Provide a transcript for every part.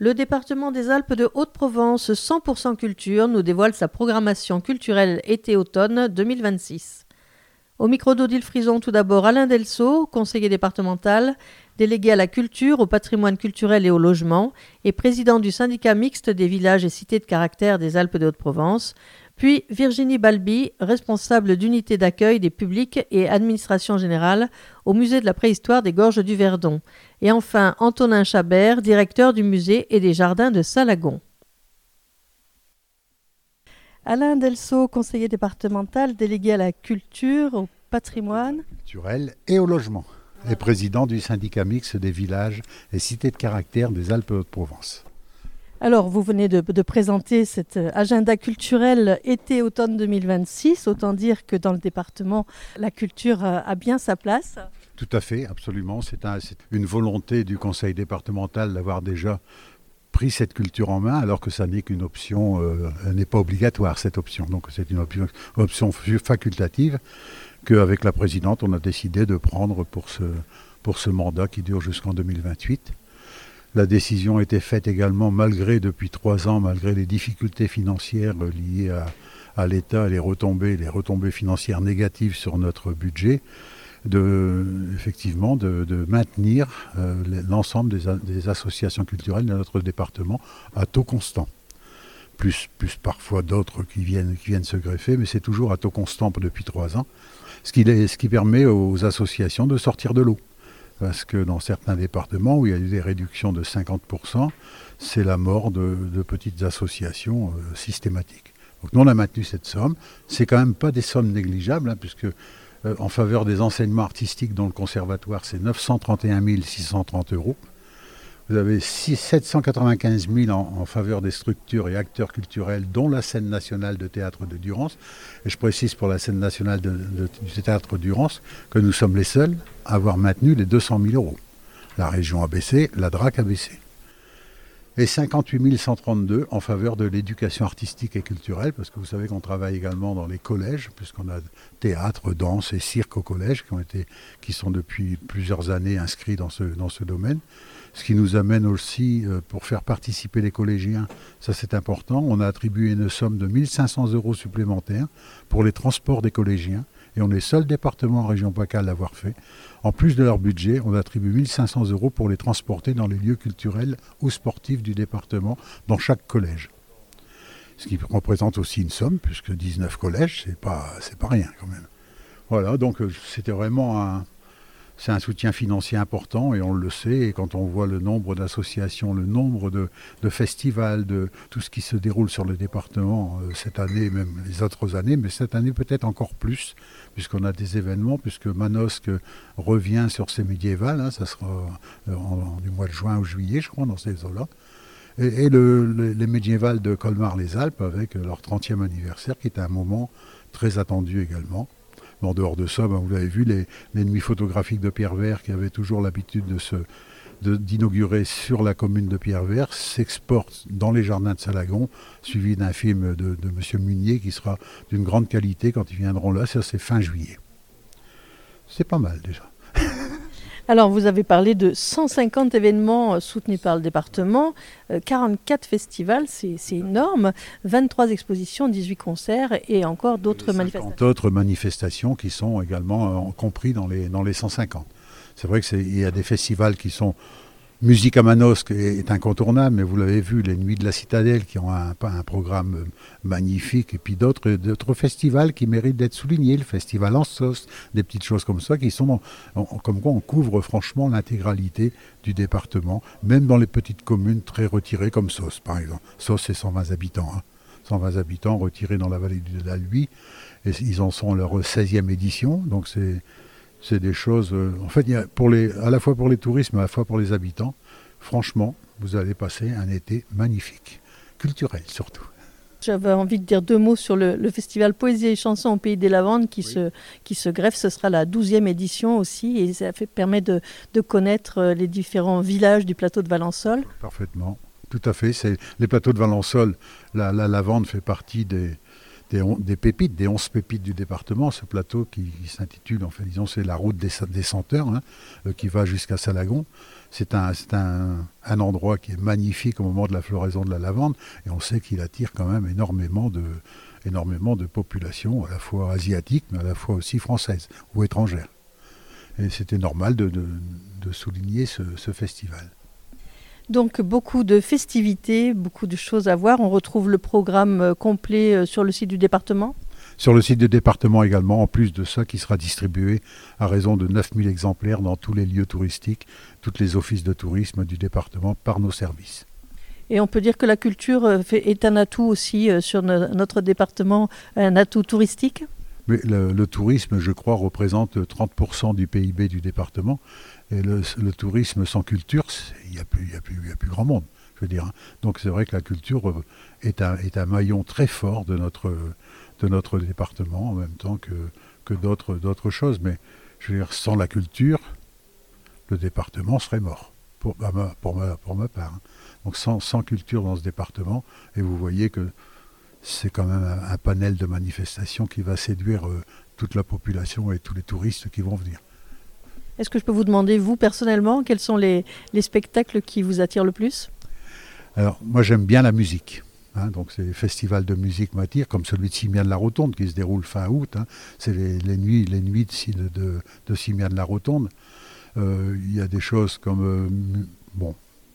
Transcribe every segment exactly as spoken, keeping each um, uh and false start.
Le département des Alpes de Haute-Provence cent pour cent Culture nous dévoile sa programmation culturelle été-automne deux mille vingt-six. Au micro d'Odile Frison, tout d'abord Alain Delceau, conseiller départemental, délégué à la culture, au patrimoine culturel et au logement, et président du syndicat mixte des villages et cités de caractère des Alpes de Haute-Provence, puis Virginie Balbi, responsable d'unité d'accueil des publics et administration générale au musée de la préhistoire des Gorges du Verdon, et enfin Antonin Chabert, directeur du musée et des jardins de Salagon. Alain Delceau, conseiller départemental, délégué à la culture, au patrimoine culturel et au logement, et président du syndicat mixte des villages et cités de caractère des Alpes de Haute-Provence. Alors, vous venez de, de présenter cet agenda culturel été-automne deux mille vingt-six. Autant dire que dans le département, la culture a bien sa place. Tout à fait, absolument. C'est, un, c'est une volonté du conseil départemental d'avoir déjà pris cette culture en main, alors que ça n'est qu'une option, euh, elle n'est pas obligatoire cette option. Donc c'est une option, option facultative qu'avec la présidente, on a décidé de prendre pour ce, pour ce mandat qui dure jusqu'en deux mille vingt-huit. La décision a été faite également malgré, depuis trois ans, malgré les difficultés financières liées à, à l'État, les retombées, les retombées financières négatives sur notre budget, de, effectivement, de, de maintenir euh, l'ensemble des, des associations culturelles de notre département à taux constant. Plus, plus parfois d'autres qui viennent, qui viennent se greffer, mais c'est toujours à taux constant depuis trois ans, ce qui, ce qui permet aux associations de sortir de l'eau. Parce que dans certains départements où il y a eu des réductions de cinquante pour cent, c'est la mort de, de petites associations euh, systématiques. Donc nous on a maintenu cette somme. C'est quand même pas des sommes négligeables, hein, puisque euh, en faveur des enseignements artistiques dans le conservatoire, c'est neuf cent trente et un mille six cent trente euros. Vous avez sept cent quatre-vingt-quinze mille en, en faveur des structures et acteurs culturels, dont la scène nationale de théâtre de Durance. Et je précise pour la scène nationale de, de, du théâtre de Durance que nous sommes les seuls à avoir maintenu les deux cent mille euros. La région a baissé, la D R A C a baissé. Et cinquante-huit mille cent trente-deux en faveur de l'éducation artistique et culturelle, parce que vous savez qu'on travaille également dans les collèges, puisqu'on a théâtre, danse et cirque au collège, qui, ont été, qui sont depuis plusieurs années inscrits dans ce, dans ce domaine. Ce qui nous amène aussi, euh, pour faire participer les collégiens, ça c'est important, on a attribué une somme de mille cinq cents euros supplémentaires pour les transports des collégiens, et on est seul département en région PACA à l'avoir fait. En plus de leur budget, on attribue mille cinq cents euros pour les transporter dans les lieux culturels ou sportifs du département, dans chaque collège. Ce qui représente aussi une somme, puisque dix-neuf collèges, c'est pas, c'est pas rien quand même. Voilà, donc euh, c'était vraiment un... C'est un soutien financier important et on le sait. Et quand on voit le nombre d'associations, le nombre de, de festivals, de tout ce qui se déroule sur le département euh, cette année, même les autres années, mais cette année peut-être encore plus, puisqu'on a des événements, puisque Manosque revient sur ses médiévales, hein, ça sera euh, en, en, du mois de juin ou juillet, je crois, dans ces eaux-là. Et, et le, le, les médiévales de Colmar-les-Alpes avec leur trentième anniversaire, qui est un moment très attendu également. En dehors de ça, ben vous l'avez vu, les, les nuits photographiques de Pierrevert, qui avaient toujours l'habitude de se, de, d'inaugurer sur la commune de Pierrevert, s'exportent dans les jardins de Salagon, suivi d'un film de, de M. Munier qui sera d'une grande qualité quand ils viendront là. Ça, c'est fin juillet. C'est pas mal déjà. Alors, vous avez parlé de cent cinquante événements soutenus par le département, quarante-quatre festivals, c'est, c'est énorme, vingt-trois expositions, dix-huit concerts et encore d'autres manifestations. D'autres manifestations qui sont également euh, compris dans les, dans les cent cinquante. C'est vrai qu'il y a des festivals qui sont... Musique à Manosque est incontournable, mais vous l'avez vu, les Nuits de la Citadelle qui ont un, un programme magnifique, et puis d'autres, d'autres festivals qui méritent d'être soulignés, le festival en sauce, des petites choses comme ça, qui sont, en, comme quoi on couvre franchement l'intégralité du département, même dans les petites communes très retirées comme Sauce, par exemple. Sauce, c'est cent vingt habitants, hein. cent vingt habitants retirés dans la vallée du Dalhuy, et ils en sont à leur seizième édition, donc c'est... C'est des choses, euh, en fait, il y a pour les, à la fois pour les touristes, mais à la fois pour les habitants. Franchement, vous allez passer un été magnifique, culturel surtout. J'avais envie de dire deux mots sur le, le festival Poésie et Chansons au Pays des Lavandes qui, oui. se, qui se greffe. Ce sera la douzième édition aussi et ça fait, permet de, de connaître les différents villages du plateau de Valençol. Parfaitement, tout à fait. C'est, les plateaux de Valençol, la, la Lavande fait partie des... des, on, des pépites, des onze pépites du département. Ce plateau qui, qui s'intitule, enfin disons, c'est la route des, des senteurs, hein, euh, qui va jusqu'à Salagon. C'est, un, c'est un, un endroit qui est magnifique au moment de la floraison de la lavande, et on sait qu'il attire quand même énormément de, énormément de populations, à la fois asiatiques, mais à la fois aussi françaises ou étrangères. Et c'était normal de, de, de souligner ce, ce festival. Donc beaucoup de festivités, beaucoup de choses à voir. On retrouve le programme complet sur le site du département ? Sur le site du département également, en plus de ça, qui sera distribué à raison de neuf mille exemplaires dans tous les lieux touristiques, tous les offices de tourisme du département par nos services. Et on peut dire que la culture fait, est un atout aussi sur no- notre département, un atout touristique ? Mais le, le tourisme, je crois, représente trente pour cent du P I B du département. Et le, le tourisme sans culture, il n'y a, plus, y a, plus, y a plus grand monde, je veux dire. Hein. Donc c'est vrai que la culture est un, est un maillon très fort de notre, de notre département, en même temps que, que d'autres, d'autres choses. Mais je veux dire, sans la culture, le département serait mort, pour, pour, ma, pour ma part. Hein. Donc sans, sans culture dans ce département, et vous voyez que c'est quand même un, un panel de manifestations qui va séduire euh, toute la population et tous les touristes qui vont venir. Est-ce que je peux vous demander, vous, personnellement, quels sont les, les spectacles qui vous attirent le plus ? Alors, moi, j'aime bien la musique. Hein, donc, c'est les festivals de musique m'attirent, comme celui de Simiane-la-Rotonde, qui se déroule fin août. Hein. C'est les, les nuits, les nuits de, de, de Simiane-la-Rotonde. Euh, il y a des choses comme... Euh, bon,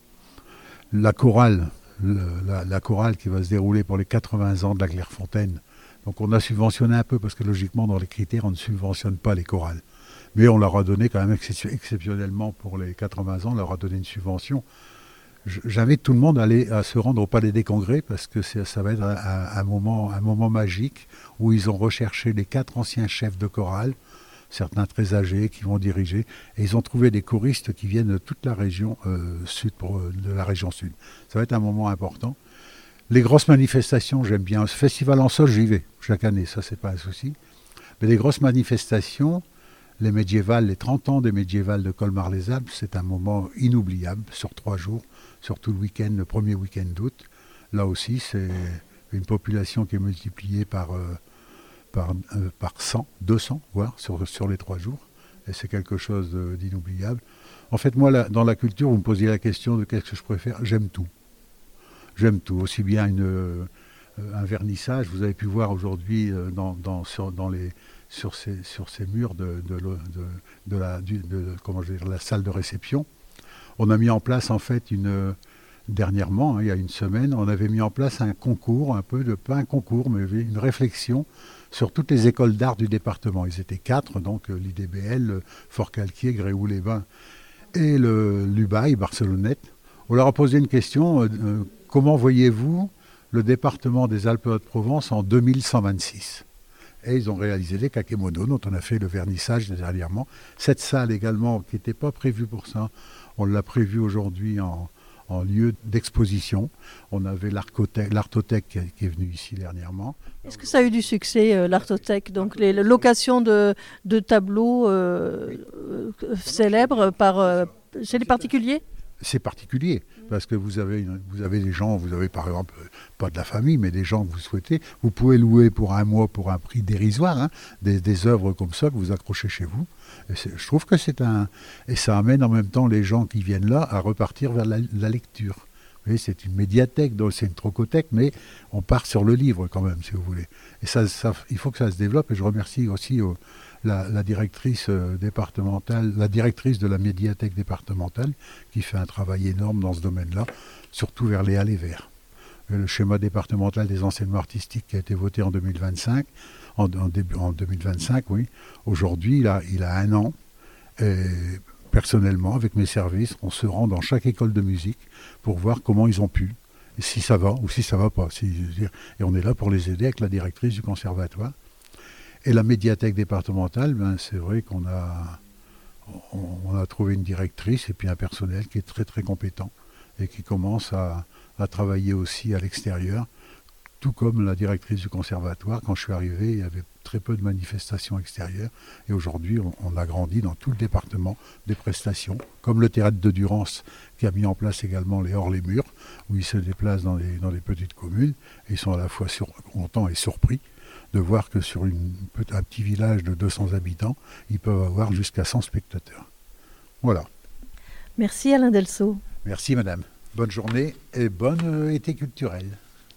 la chorale, le, la, la chorale qui va se dérouler pour les quatre-vingts ans de la Clairefontaine. Donc, on a subventionné un peu, parce que logiquement, dans les critères, on ne subventionne pas les chorales. Mais on leur a donné quand même exceptionnellement pour les quatre-vingts ans, on leur a donné une subvention. J'invite tout le monde à, aller, à se rendre au Palais des Congrès parce que ça va être un, un, moment, un moment magique où ils ont recherché les quatre anciens chefs de chorale, certains très âgés qui vont diriger, et ils ont trouvé des choristes qui viennent de toute la région euh, sud, pour, de la région sud. Ça va être un moment important. Les grosses manifestations, j'aime bien. Ce festival en sol, j'y vais chaque année, ça c'est pas un souci. Mais les grosses manifestations, les médiévales, les trente ans des médiévales de Colmar-les-Alpes, c'est un moment inoubliable sur trois jours, surtout le week-end, le premier week-end d'août. Là aussi, c'est une population qui est multipliée par, euh, par, euh, par cent, deux cents, voire, sur, sur les trois jours. Et c'est quelque chose de, d'inoubliable. En fait, moi, là, dans la culture, vous me posiez la question de qu'est-ce que je préfère. J'aime tout. J'aime tout. Aussi bien une, euh, un vernissage, vous avez pu voir aujourd'hui euh, dans, dans, sur, dans les... Sur ces, sur ces murs de, de, de, de, la, de, de comment je veux dire, la salle de réception. On a mis en place en fait une, dernièrement, hein, il y a une semaine, on avait mis en place un concours, un peu de, pas un concours, mais une réflexion sur toutes les écoles d'art du département. Ils étaient quatre, donc l'I D B L, Fort-Calquier, Gréoux-les-Bains et le l'Ubaï, Barcelonnette. On leur a posé une question, euh, euh, comment voyez-vous le département des Alpes-de-Haute-Provence en deux mille cent vingt-six ? Et ils ont réalisé les kakémonos dont on a fait le vernissage dernièrement. Cette salle également, qui n'était pas prévue pour ça, on l'a prévue aujourd'hui en, en lieu d'exposition. On avait l'Artothèque, l'Artothèque qui, qui est venue ici dernièrement. Est-ce que ça a eu du succès, euh, l'Artothèque ? Donc les, les locations de, de tableaux euh, euh, célèbres par, euh, chez les particuliers ? C'est particulier, parce que vous avez, une, vous avez des gens, vous avez par exemple, pas de la famille, mais des gens que vous souhaitez, vous pouvez louer pour un mois pour un prix dérisoire, hein, des, des œuvres comme ça que vous accrochez chez vous. Et je trouve que c'est un... Et ça amène en même temps les gens qui viennent là à repartir vers la, la lecture. Vous voyez, c'est une médiathèque, donc c'est une trocothèque, mais on part sur le livre quand même, si vous voulez. Et ça, ça, il faut que ça se développe, et je remercie aussi... Euh, La, la directrice départementale, la directrice de la médiathèque départementale, qui fait un travail énorme dans ce domaine-là, surtout vers les Halles et Verts. Le schéma départemental des enseignements artistiques qui a été voté en deux mille vingt-cinq, en, en, début, en deux mille vingt-cinq, oui. Aujourd'hui, il a, il a un an. Et personnellement, avec mes services, on se rend dans chaque école de musique pour voir comment ils ont pu, et si ça va ou si ça va pas. Si, et on est là pour les aider avec la directrice du conservatoire. Et la médiathèque départementale, ben, c'est vrai qu'on a, on, on a trouvé une directrice et puis un personnel qui est très très compétent et qui commence à, à travailler aussi à l'extérieur, tout comme la directrice du conservatoire. Quand je suis arrivé, il y avait très peu de manifestations extérieures et aujourd'hui on, on a grandi dans tout le département des prestations, comme le théâtre de Durance qui a mis en place également les hors-les-murs, où ils se déplacent dans les, dans les petites communes et ils sont à la fois sur, contents et surpris de voir que sur une, un petit village de deux cents habitants, ils peuvent avoir jusqu'à cent spectateurs. Voilà. Merci Alain Delceau. Merci madame. Bonne journée et bonne euh, été culturelle.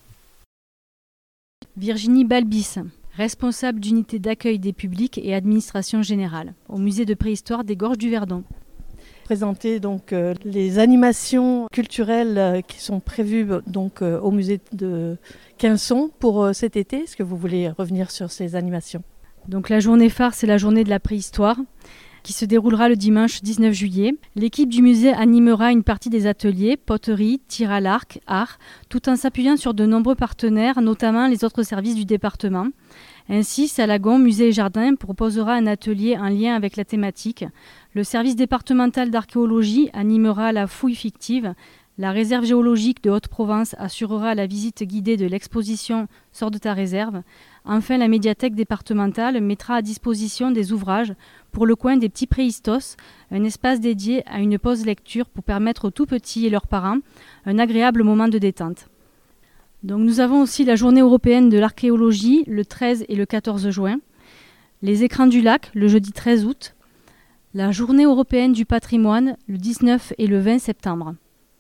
Virginie Balbis, responsable d'unité d'accueil des publics et administration générale au musée de préhistoire des Gorges du Verdon. Présenter donc euh, les animations culturelles euh, qui sont prévues donc euh, au musée de Quinçon pour euh, cet été. Est-ce que vous voulez revenir sur ces animations ? Donc la journée phare, c'est la journée de la préhistoire qui se déroulera le dimanche dix-neuf juillet. L'équipe du musée animera une partie des ateliers poterie, tir à l'arc, art, tout en s'appuyant sur de nombreux partenaires, notamment les autres services du département. Ainsi, Salagon Musée et Jardin proposera un atelier en lien avec la thématique. Le service départemental d'archéologie animera la fouille fictive. La réserve géologique de Haute-Provence assurera la visite guidée de l'exposition Sors de ta réserve. Enfin, la médiathèque départementale mettra à disposition des ouvrages pour le coin des petits préhistos, un espace dédié à une pause lecture pour permettre aux tout-petits et leurs parents un agréable moment de détente. Donc, nous avons aussi la journée européenne de l'archéologie le treize et le quatorze juin, les écrans du lac le jeudi treize août, la journée européenne du patrimoine le dix-neuf et le vingt septembre.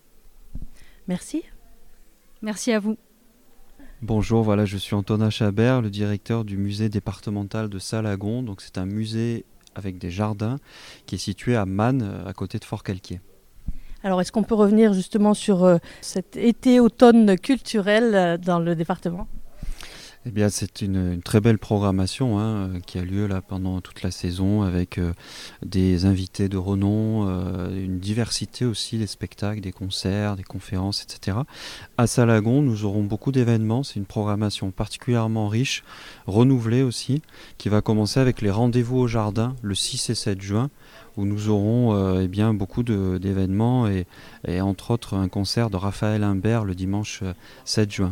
Merci. Merci à vous. Bonjour, voilà, je suis Antonin Chabert, le directeur du musée départemental de Salagon. Donc c'est un musée avec des jardins qui est situé à Mannes, à côté de Fort-Calquier. Alors, est-ce qu'on peut revenir justement sur euh, cet été-automne culturel euh, dans le département ? Eh bien, c'est une, une très belle programmation hein, qui a lieu là pendant toute la saison avec euh, des invités de renom, euh, une diversité aussi des spectacles, des concerts, des conférences, et cetera. À Salagon, nous aurons beaucoup d'événements. C'est une programmation particulièrement riche, renouvelée aussi, qui va commencer avec les rendez-vous au jardin le six et sept juin, où nous aurons euh, eh bien, beaucoup de, d'événements et, et entre autres un concert de Raphaël Imbert le dimanche euh, sept juin.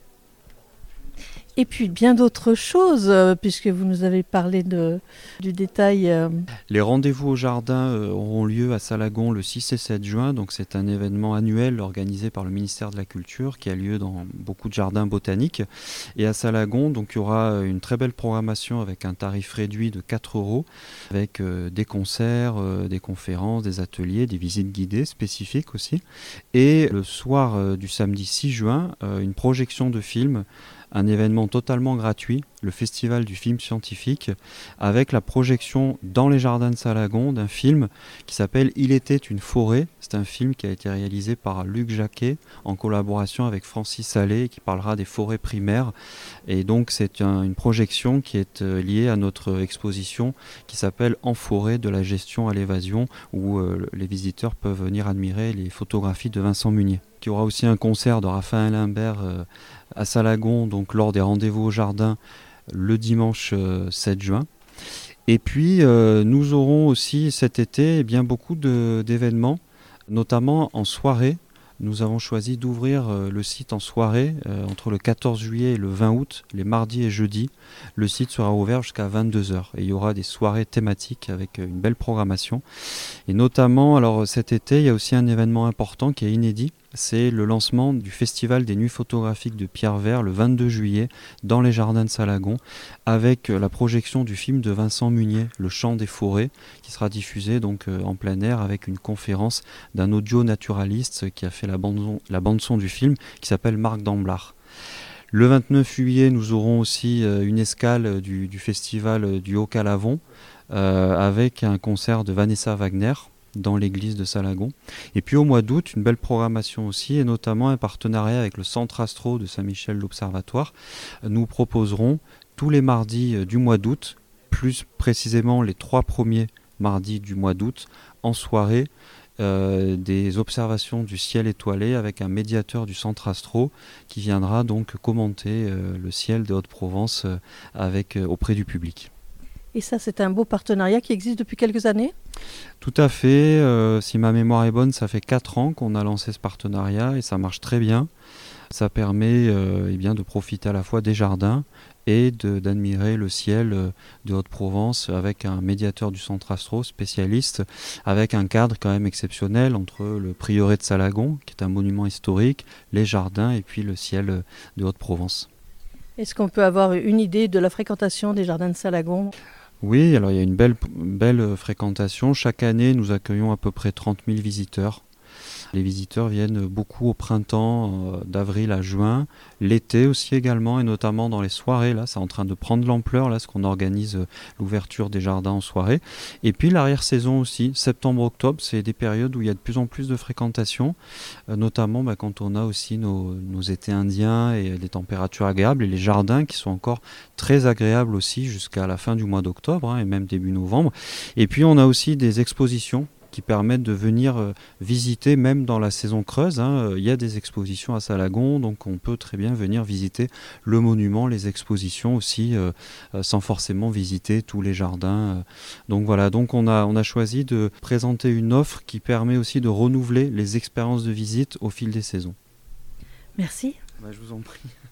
Et puis bien d'autres choses, euh, puisque vous nous avez parlé de, du détail. Euh... Les rendez-vous au jardin euh, auront lieu à Salagon le six et sept juin. Donc c'est un événement annuel organisé par le ministère de la Culture qui a lieu dans beaucoup de jardins botaniques. Et à Salagon, donc, il y aura une très belle programmation avec un tarif réduit de quatre euros, avec euh, des concerts, euh, des conférences, des ateliers, des visites guidées spécifiques aussi. Et le soir euh, du samedi six juin, euh, une projection de films, un événement totalement gratuit, le Festival du film scientifique, avec la projection dans les jardins de Salagon d'un film qui s'appelle Il était une forêt. C'est un film qui a été réalisé par Luc Jacquet en collaboration avec Francis Salé, qui parlera des forêts primaires. Et donc c'est un, une projection qui est euh, liée à notre exposition qui s'appelle En forêt, de la gestion à l'évasion, où euh, les visiteurs peuvent venir admirer les photographies de Vincent Munier. Il y aura aussi un concert de Raphaël Imbert euh, à Salagon, donc lors des rendez-vous au jardin le dimanche euh, sept juin. Et puis euh, nous aurons aussi cet été eh bien, beaucoup de, d'événements, notamment en soirée. Nous avons choisi d'ouvrir euh, le site en soirée euh, entre le quatorze juillet et le vingt août, les mardis et jeudis. Le site sera ouvert jusqu'à vingt-deux heures et il y aura des soirées thématiques avec euh, une belle programmation. Et notamment, alors cet été, il y a aussi un événement important qui est inédit. C'est le lancement du Festival des Nuits photographiques de Pierrevert le vingt-deux juillet dans les jardins de Salagon, avec la projection du film de Vincent Munier, Le Chant des forêts, qui sera diffusé donc en plein air avec une conférence d'un audio naturaliste qui a fait la bande, la bande son du film, qui s'appelle Marc Damblard. Le vingt-neuf juillet, nous aurons aussi une escale du, du festival du Haut-Calavon, euh, avec un concert de Vanessa Wagner dans l'église de Salagon. Et puis au mois d'août, une belle programmation aussi, et notamment un partenariat avec le Centre Astro de Saint-Michel l'Observatoire. Nous proposerons tous les mardis du mois d'août, plus précisément les trois premiers mardis du mois d'août, en soirée, euh, des observations du ciel étoilé avec un médiateur du Centre Astro qui viendra donc commenter euh, le ciel de Haute-Provence euh, avec, euh, auprès du public. Et ça, c'est un beau partenariat qui existe depuis quelques années ? Tout à fait. Euh, si ma mémoire est bonne, ça fait quatre ans qu'on a lancé ce partenariat et ça marche très bien. Ça permet euh, eh bien, de profiter à la fois des jardins et de, d'admirer le ciel de Haute-Provence avec un médiateur du Centre Astro, spécialiste, avec un cadre quand même exceptionnel entre le prieuré de Salagon, qui est un monument historique, les jardins et puis le ciel de Haute-Provence. Est-ce qu'on peut avoir une idée de la fréquentation des jardins de Salagon ? Oui, alors il y a une belle, belle fréquentation. Chaque année, nous accueillons à peu près trente mille visiteurs. Les visiteurs viennent beaucoup au printemps, euh, d'avril à juin, l'été aussi également, et notamment dans les soirées. Là, c'est en train de prendre l'ampleur, là, ce qu'on organise euh, l'ouverture des jardins en soirée. Et puis l'arrière-saison aussi, septembre-octobre, c'est des périodes où il y a de plus en plus de fréquentation, euh, notamment bah, quand on a aussi nos, nos étés indiens et des températures agréables, et les jardins qui sont encore très agréables aussi jusqu'à la fin du mois d'octobre, hein, et même début novembre. Et puis on a aussi des expositions qui permettent de venir euh, visiter même dans la saison creuse. Hein. Il y a des expositions à Salagon, donc on peut très bien venir visiter le monument, les expositions aussi, euh, euh, sans forcément visiter tous les jardins. Donc voilà, donc on a, on a choisi de présenter une offre qui permet aussi de renouveler les expériences de visite au fil des saisons. Merci. Bah, je vous en prie.